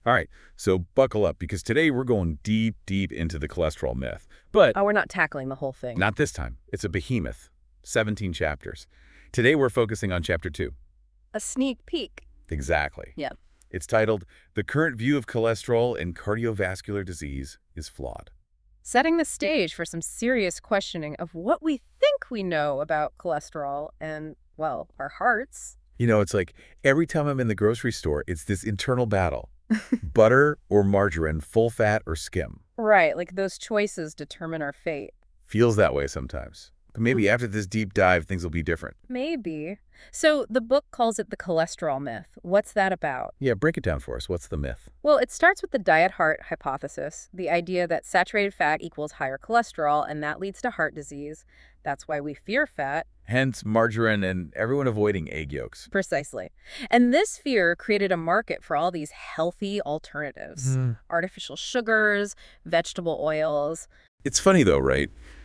All right, so buckle up because today we're going deep, deep into the cholesterol myth. But Oh, we're not tackling the whole thing. not this time. It's a behemoth, 17 chapters. Today we're focusing on chapter 2. A sneak peek. Exactly. Yeah. It's titled, The Current View of Cholesterol in Cardiovascular Disease is Flawed. Setting the stage for some serious questioning of what we think we know about cholesterol and, well, our hearts. You know, it's like every time I'm in the grocery store, it's this internal battle. Butter or margarine, full fat or skim. Right, like those choices determine our fate. Feels that way sometimes. But maybe after this deep dive, things will be different. Maybe. So the book calls it the cholesterol myth. What's that about? Yeah, break it down for us. What's the myth? Well, it starts with the diet heart hypothesis, the idea that saturated fat equals higher cholesterol, and that leads to heart disease. That's why we fear fat. Hence, margarine and everyone avoiding egg yolks. Precisely. And this fear created a market for all these healthy alternatives. Artificial sugars, vegetable oils. It's funny though, right?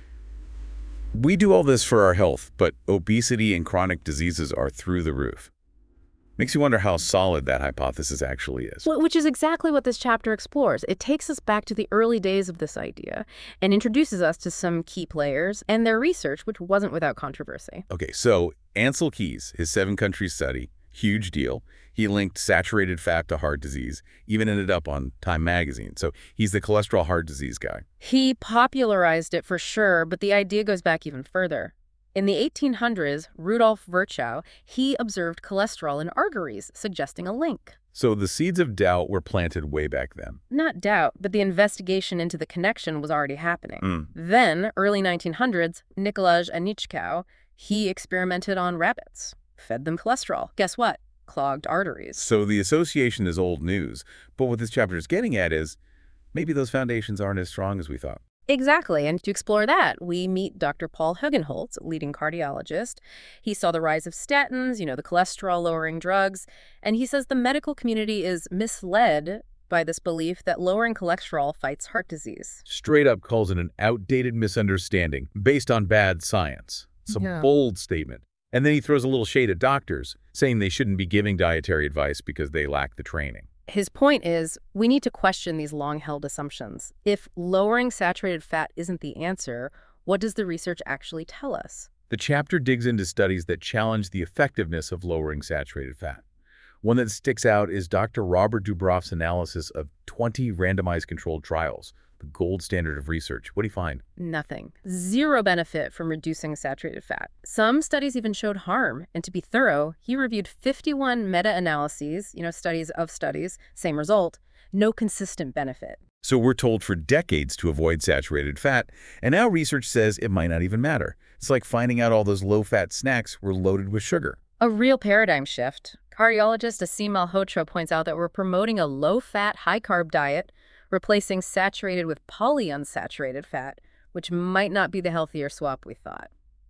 We do all this for our health, but obesity and chronic diseases are through the roof. Makes you wonder how solid that hypothesis actually is. Which is exactly what this chapter explores. It takes us back to the early days of this idea and introduces us to some key players and their research, which wasn't without controversy. Okay, so Ansel Keys, his 7-country study, huge deal. He linked saturated fat to heart disease, even ended up on Time magazine. So he's the cholesterol heart disease guy. He popularized it for sure, but the idea goes back even further. In the 1800s, Rudolf Virchow, he observed cholesterol in arteries, suggesting a link. So the seeds of doubt were planted way back then. Not doubt, but the investigation into the connection was already happening. Then, early 1900s, Nikolaj Anichkow, he experimented on rabbits, fed them cholesterol. Guess what? Clogged arteries. So the association is old news, but what this chapter is getting at is maybe those foundations aren't as strong as we thought. Exactly, and to explore that, we meet Dr. Paul Hugenholtz, leading cardiologist. He saw the rise of statins, the cholesterol-lowering drugs, and he says the medical community is misled by this belief that lowering cholesterol fights heart disease. Straight up calls it an outdated misunderstanding based on bad science. It's a bold statement. And then he throws a little shade at doctors, saying they shouldn't be giving dietary advice because they lack the training. His point is, we need to question these long-held assumptions. If lowering saturated fat isn't the answer, what does the research actually tell us? The chapter digs into studies that challenge the effectiveness of lowering saturated fat. One that sticks out is Dr. Robert Dubroff's analysis of 20 randomized controlled trials, the gold standard of research. What do you find? Nothing. Zero benefit from reducing saturated fat. Some studies even showed harm. And to be thorough, he reviewed 51 meta-analyses, studies of studies, same result, no consistent benefit. So we're told for decades to avoid saturated fat, and now research says it might not even matter. It's like finding out all those low-fat snacks were loaded with sugar. A real paradigm shift. Cardiologist Asim Malhotra points out that we're promoting a low-fat, high-carb diet, replacing saturated with polyunsaturated fat, which might not be the healthier swap we thought.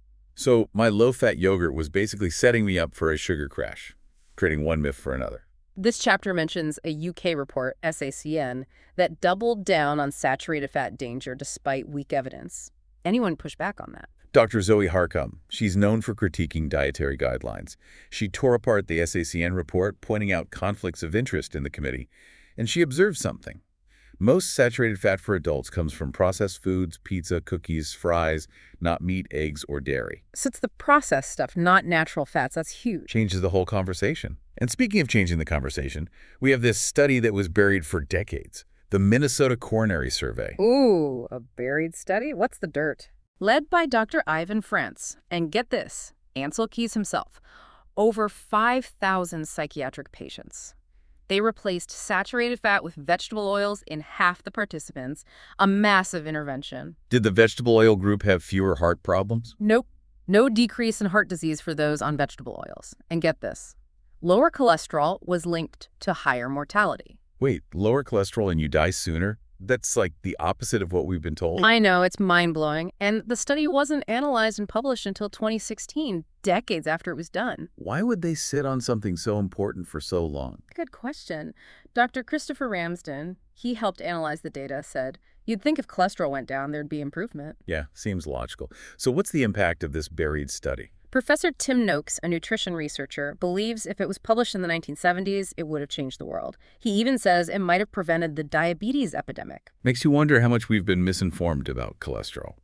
So my low-fat yogurt was basically setting me up for a sugar crash, trading one myth for another. This chapter mentions a UK report, SACN, that doubled down on saturated fat danger despite weak evidence. Anyone push back on that? Dr. Zoe Harcum, she's known for critiquing dietary guidelines. She tore apart the SACN report, pointing out conflicts of interest in the committee, and she observed something. Most saturated fat for adults comes from processed foods, pizza, cookies, fries, not meat, eggs, or dairy. So it's the processed stuff, not natural fats. That's huge. Changes the whole conversation. And speaking of changing the conversation, we have this study that was buried for decades, the Minnesota Coronary Survey. Ooh, a buried study? What's the dirt? Led by Dr. Ivan Frantz, and get this, Ansel Keys himself, over 5,000 psychiatric patients. They replaced saturated fat with vegetable oils in half the participants, a massive intervention. Did the vegetable oil group have fewer heart problems? Nope. No decrease in heart disease for those on vegetable oils. And get this, lower cholesterol was linked to higher mortality. Wait, lower cholesterol and you die sooner? That's like the opposite of what we've been told. I know, it's mind-blowing. And the study wasn't analyzed and published until 2016, decades after it was done. Why would they sit on something so important for so long? Good question. Dr. Christopher Ramsden, he helped analyze the data, said, you'd think if cholesterol went down, there'd be improvement. Yeah, seems logical. So what's the impact of this buried study? Professor Tim Noakes, a nutrition researcher, believes if it was published in the 1970s, it would have changed the world. He even says it might have prevented the diabetes epidemic. Makes you wonder how much we've been misinformed about cholesterol.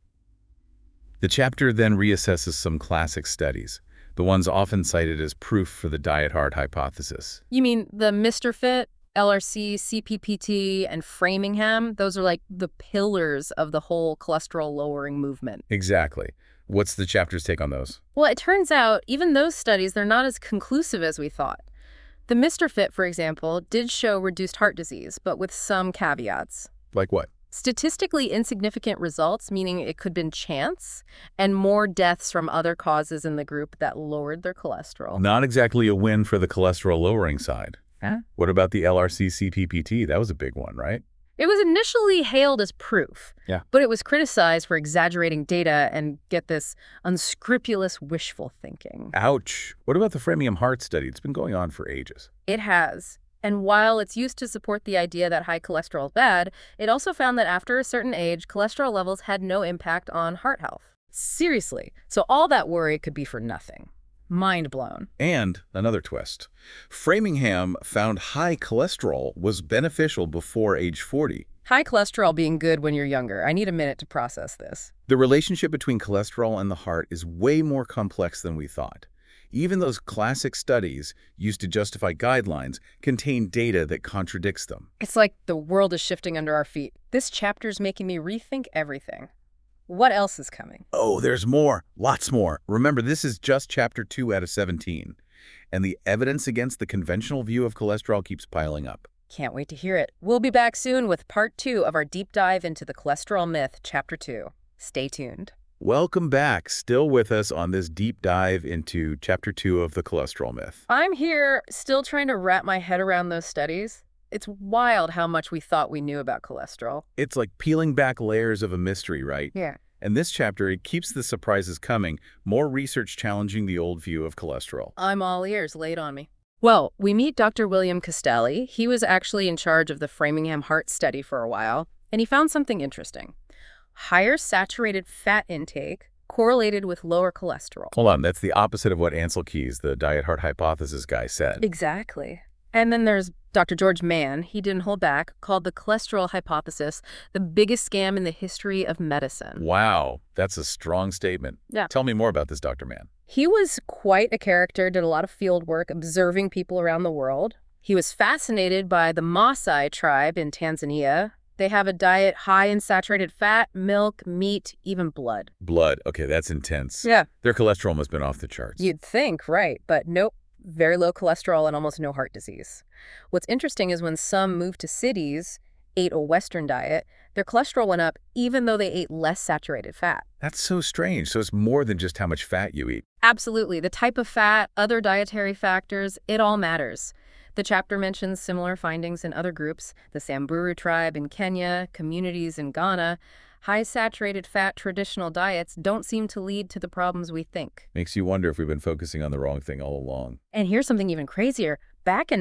The chapter then reassesses some classic studies, the ones often cited as proof for the diet-hard hypothesis. You mean the Mr. Fit, LRC, CPPT, and Framingham? Those are like the pillars of the whole cholesterol-lowering movement. Exactly. What's the chapter's take on those? Well, it turns out even those studies, they're not as conclusive as we thought. The Mr. Fit, for example, did show reduced heart disease, but with some caveats. Like what? Statistically insignificant results, meaning it could have been chance, and more deaths from other causes in the group that lowered their cholesterol. Not exactly a win for the cholesterol-lowering side. Huh? What about the LRC-CPPT? That was a big one, right? It was initially hailed as proof, Yeah. but it was criticized for exaggerating data and, get this, unscrupulous wishful thinking. Ouch. What about the Framingham Heart study? It's been going on for ages. It has. And while it's used to support the idea that high cholesterol is bad, it also found that after a certain age, cholesterol levels had no impact on heart health. Seriously. So all that worry could be for nothing. Mind blown. And another twist. Framingham found high cholesterol was beneficial before age 40. High cholesterol being good when you're younger. I need a minute to process this. The relationship between cholesterol and the heart is way more complex than we thought. Even those classic studies used to justify guidelines contain data that contradicts them. It's like the world is shifting under our feet. This chapter's making me rethink everything. What else is coming? Oh, there's more. Lots more. Remember, this is just chapter 2 out of 17. And the evidence against the conventional view of cholesterol keeps piling up. Can't wait to hear it. We'll be back soon with part 2 of our deep dive into the cholesterol myth, chapter 2. Stay tuned. Welcome back. Still with us on this deep dive into chapter 2 of the cholesterol myth. I'm here still trying to wrap my head around those studies. It's wild how much we thought we knew about cholesterol. It's like peeling back layers of a mystery, right? Yeah. And this chapter, it keeps the surprises coming, more research challenging the old view of cholesterol. I'm all ears. Lay it on me. Well, we meet Dr. William Castelli. He was actually in charge of the Framingham Heart study for a while, and he found something interesting. Higher saturated fat intake correlated with lower cholesterol. Hold on, that's the opposite of what Ansel Keys, the diet heart hypothesis guy, said. Exactly. And then there's Dr. George Mann. He didn't hold back, called the cholesterol hypothesis the biggest scam in the history of medicine. Wow, that's a strong statement. Yeah. Tell me more about this, Dr. Mann. He was quite a character, did a lot of field work, observing people around the world. He was fascinated by the Maasai tribe in Tanzania. They have a diet high in saturated fat, milk, meat, even blood. Blood. Okay, that's intense. Yeah. Their cholesterol must have been off the charts. You'd think, right, but nope. Very low cholesterol and almost no heart disease. What's interesting is when some moved to cities, ate a Western diet, their cholesterol went up even though they ate less saturated fat. That's so strange. So it's more than just how much fat you eat. Absolutely. The type of fat, other dietary factors, it all matters. The chapter mentions similar findings in other groups, the Samburu tribe in Kenya, communities in Ghana. High saturated fat traditional diets don't seem to lead to the problems we think. Makes you wonder if we've been focusing on the wrong thing all along. And here's something even crazier. Back in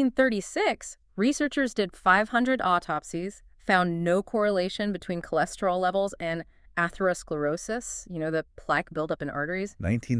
1936, researchers did 500 autopsies, found no correlation between cholesterol levels and atherosclerosis, the plaque buildup in arteries.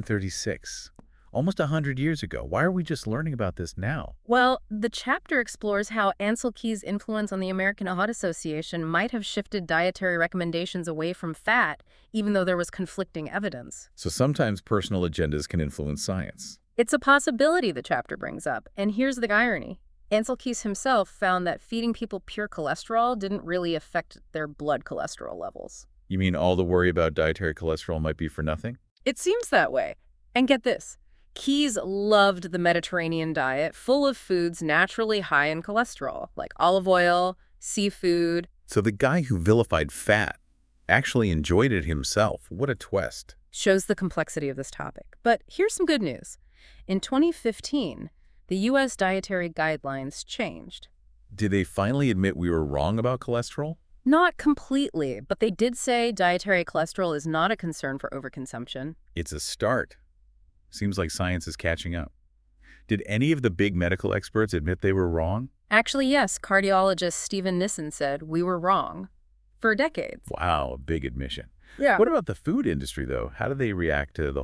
1936. Almost 100 years ago. Why are we just learning about this now? Well, the chapter explores how Ansel Keys' influence on the American Heart Association might have shifted dietary recommendations away from fat, even though there was conflicting evidence. So sometimes personal agendas can influence science. It's a possibility the chapter brings up, and here's the irony. Ansel Keys himself found that feeding people pure cholesterol didn't really affect their blood cholesterol levels. You mean all the worry about dietary cholesterol might be for nothing? It seems that way. And get this. Keys loved the Mediterranean diet, full of foods naturally high in cholesterol, like olive oil, seafood. So the guy who vilified fat actually enjoyed it himself. What a twist. Shows the complexity of this topic. But here's some good news. In 2015, the U.S. dietary guidelines changed. Did they finally admit we were wrong about cholesterol? Not completely, but they did say dietary cholesterol is not a concern for overconsumption. It's a start. Seems like science is catching up. Did any of the big medical experts admit they were wrong? Actually, yes. Cardiologist Stephen Nissen said we were wrong for decades. Wow, a big admission. Yeah. What about the food industry, though? How do they react to the whole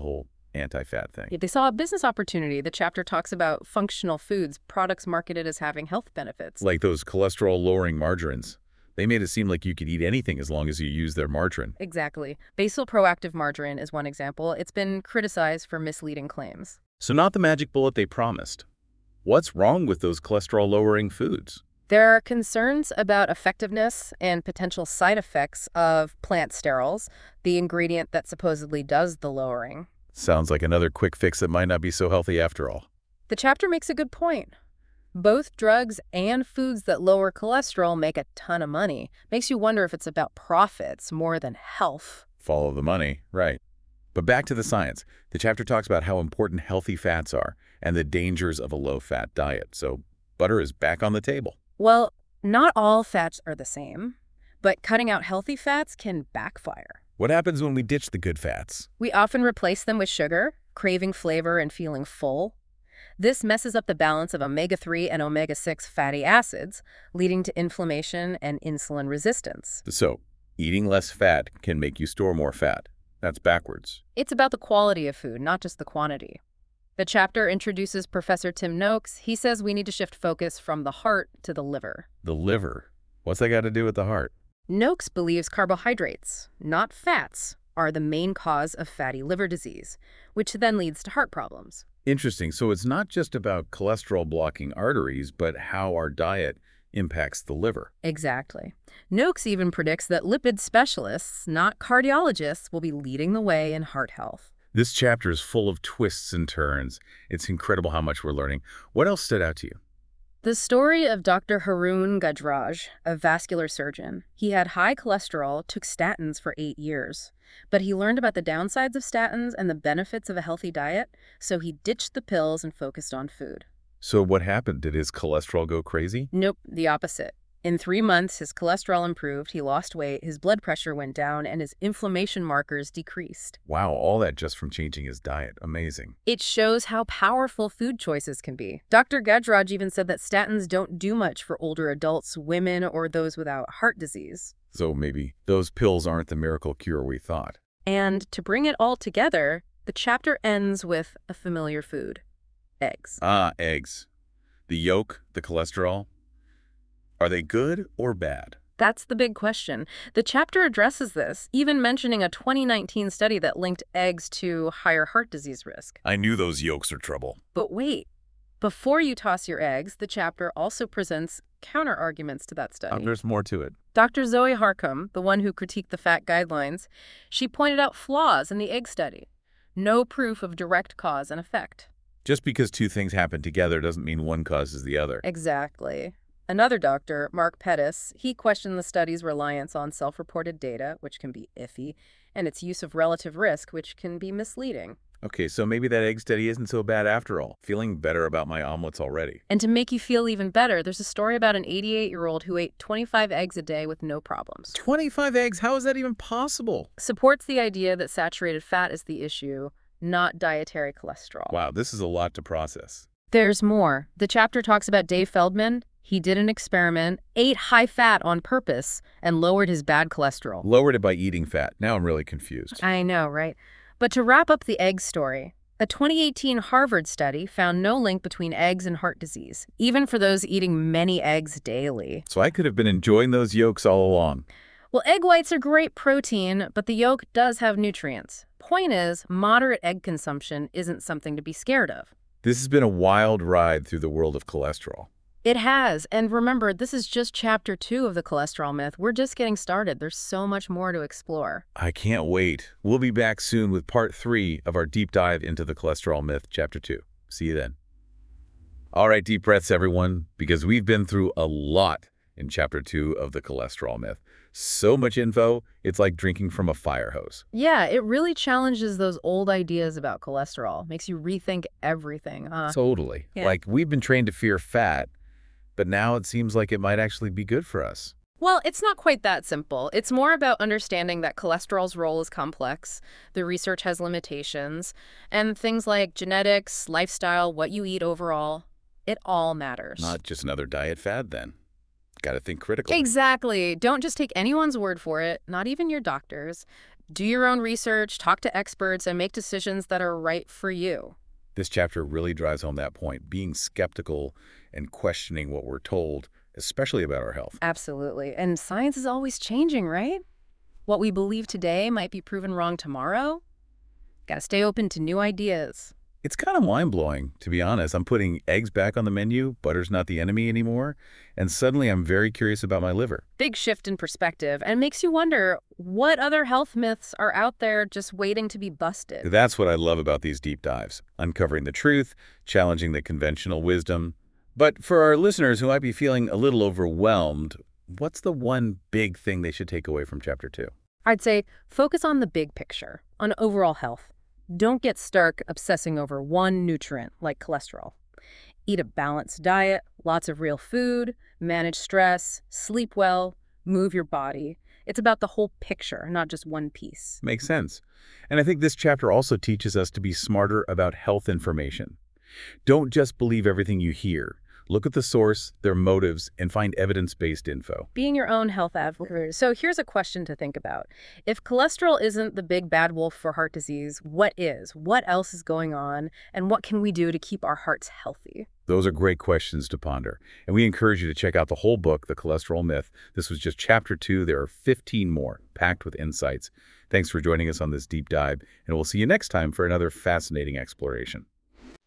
anti-fat thing. They saw a business opportunity. The chapter talks about functional foods, products marketed as having health benefits. Like those cholesterol-lowering margarines. They made it seem like you could eat anything as long as you use their margarine. Exactly. Basal Proactive Margarine is one example. It's been criticized for misleading claims. So not the magic bullet they promised. What's wrong with those cholesterol-lowering foods? There are concerns about effectiveness and potential side effects of plant sterols, the ingredient that supposedly does the lowering. Sounds like another quick fix that might not be so healthy after all. The chapter makes a good point. Both drugs and foods that lower cholesterol make a ton of money. Makes you wonder if it's about profits more than health. Follow the money, right. But back to the science. The chapter talks about how important healthy fats are and the dangers of a low-fat diet. So butter is back on the table. Well, not all fats are the same, but cutting out healthy fats can backfire. What happens when we ditch the good fats? We often replace them with sugar, craving flavor and feeling full. This messes up the balance of omega-3 and omega-6 fatty acids, leading to inflammation and insulin resistance. So eating less fat can make you store more fat. That's backwards. It's about the quality of food, not just the quantity. The chapter introduces Professor Tim Noakes. He says we need to shift focus from the heart to the liver. The liver. What's that got to do with the heart? Noakes believes carbohydrates, not fats, are the main cause of fatty liver disease, which then leads to heart problems. Interesting. So it's not just about cholesterol blocking arteries, but how our diet impacts the liver. Exactly. Noakes even predicts that lipid specialists, not cardiologists, will be leading the way in heart health. This chapter is full of twists and turns. It's incredible how much we're learning. What else stood out to you? The story of Dr. Haroon Gajraj, a vascular surgeon. He had high cholesterol, took statins for 8 years. But he learned about the downsides of statins and the benefits of a healthy diet, so he ditched the pills and focused on food. So what happened? Did his cholesterol go crazy? Nope, the opposite. In 3 months, his cholesterol improved, he lost weight, his blood pressure went down, and his inflammation markers decreased. Wow, all that just from changing his diet. Amazing. It shows how powerful food choices can be. Dr. Gajraj even said that statins don't do much for older adults, women, or those without heart disease. So maybe those pills aren't the miracle cure we thought. And to bring it all together, the chapter ends with a familiar food: eggs. Ah, eggs. The yolk, the cholesterol. Are they good or bad? That's the big question. The chapter addresses this, even mentioning a 2019 study that linked eggs to higher heart disease risk. I knew those yolks are trouble. But wait, before you toss your eggs, the chapter also presents counter-arguments to that study. There's more to it. Dr. Zoe Harcum, the one who critiqued the fat guidelines, she pointed out flaws in the egg study. No proof of direct cause and effect. Just because two things happen together doesn't mean one causes the other. Exactly. Another doctor, Mark Pettis, he questioned the study's reliance on self-reported data, which can be iffy, and its use of relative risk, which can be misleading. Okay, so maybe that egg study isn't so bad after all. Feeling better about my omelets already. And to make you feel even better, there's a story about an 88-year-old who ate 25 eggs a day with no problems. 25 eggs? How is that even possible? Supports the idea that saturated fat is the issue, not dietary cholesterol. Wow, this is a lot to process. There's more. The chapter talks about Dave Feldman. He did an experiment, ate high fat on purpose, and lowered his bad cholesterol. Lowered it by eating fat. Now I'm really confused. I know, right? But to wrap up the egg story, a 2018 Harvard study found no link between eggs and heart disease, even for those eating many eggs daily. So I could have been enjoying those yolks all along. Well, egg whites are great protein, but the yolk does have nutrients. Point is, moderate egg consumption isn't something to be scared of. This has been a wild ride through the world of cholesterol. It has. And remember, this is just chapter 2 of the cholesterol myth. We're just getting started. There's so much more to explore. I can't wait. We'll be back soon with part 3 of our deep dive into the cholesterol myth, chapter 2. See you then. All right, deep breaths, everyone, because we've been through a lot in chapter 2 of the cholesterol myth. So much info, it's like drinking from a fire hose. Yeah, it really challenges those old ideas about cholesterol. Makes you rethink everything, huh? Totally. Yeah. Like, we've been trained to fear fat, but now it seems like it might actually be good for us. Well, it's not quite that simple. It's more about understanding that cholesterol's role is complex, the research has limitations, and things like genetics, lifestyle, what you eat overall, it all matters. Not just another diet fad, then. Got to think critically. Exactly. Don't just take anyone's word for it, not even your doctor's. Do your own research, talk to experts, and make decisions that are right for you. This chapter really drives home that point, being skeptical and questioning what we're told, especially about our health. Absolutely. And science is always changing, right? What we believe today might be proven wrong tomorrow. Gotta stay open to new ideas. It's kind of mind-blowing, to be honest. I'm putting eggs back on the menu, butter's not the enemy anymore, and suddenly I'm very curious about my liver. Big shift in perspective, and makes you wonder what other health myths are out there just waiting to be busted. That's what I love about these deep dives, uncovering the truth, challenging the conventional wisdom. But for our listeners who might be feeling a little overwhelmed, what's the one big thing they should take away from Chapter 2? I'd say focus on the big picture, on overall health. Don't get stuck obsessing over one nutrient like cholesterol. Eat a balanced diet, lots of real food, manage stress, sleep well, move your body. It's about the whole picture, not just one piece. Makes sense. And I think this chapter also teaches us to be smarter about health information. Don't just believe everything you hear. Look at the source, their motives, and find evidence-based info. Being your own health advocate. So here's a question to think about. If cholesterol isn't the big bad wolf for heart disease, what is? What else is going on? And what can we do to keep our hearts healthy? Those are great questions to ponder. And we encourage you to check out the whole book, The Cholesterol Myth. This was just Chapter 2. There are 15 more, packed with insights. Thanks for joining us on this deep dive, and we'll see you next time for another fascinating exploration.